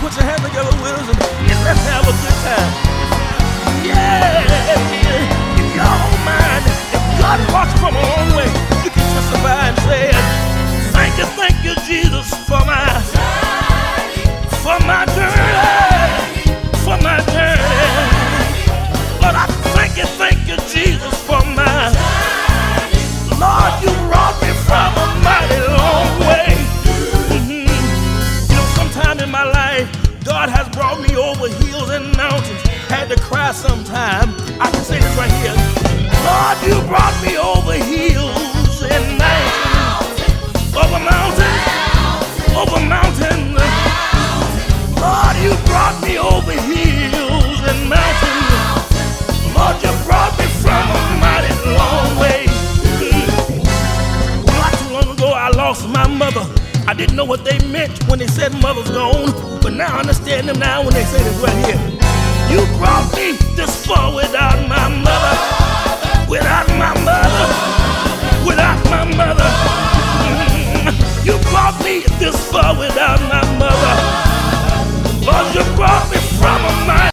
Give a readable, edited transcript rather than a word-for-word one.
put your hands together with us and let's have a good time. Yeah, if y'all don't mind, if God brought you from a long way, you can testify and say, thank you, Jesus, for my journey, for my journey. Lord, I thank you, Jesus, for my Lord, you brought me from a mighty long way. You know, sometime in my life, God has brought me over hills and mountains. Had to cry sometime. I can say this right here. Lord, you brought me over hills and mountains. Over mountains. Over mountains. Lord, you brought me over hills and mountains. Lord, you brought me from a mighty long way. Not too long ago, I lost my mother. I didn't know what they meant when they said mother's gone, but now I understand them now when they say this right here. You brought me this far without my mother, without my mother, without my mother. You brought me this far without my mother. Lord, you brought me from a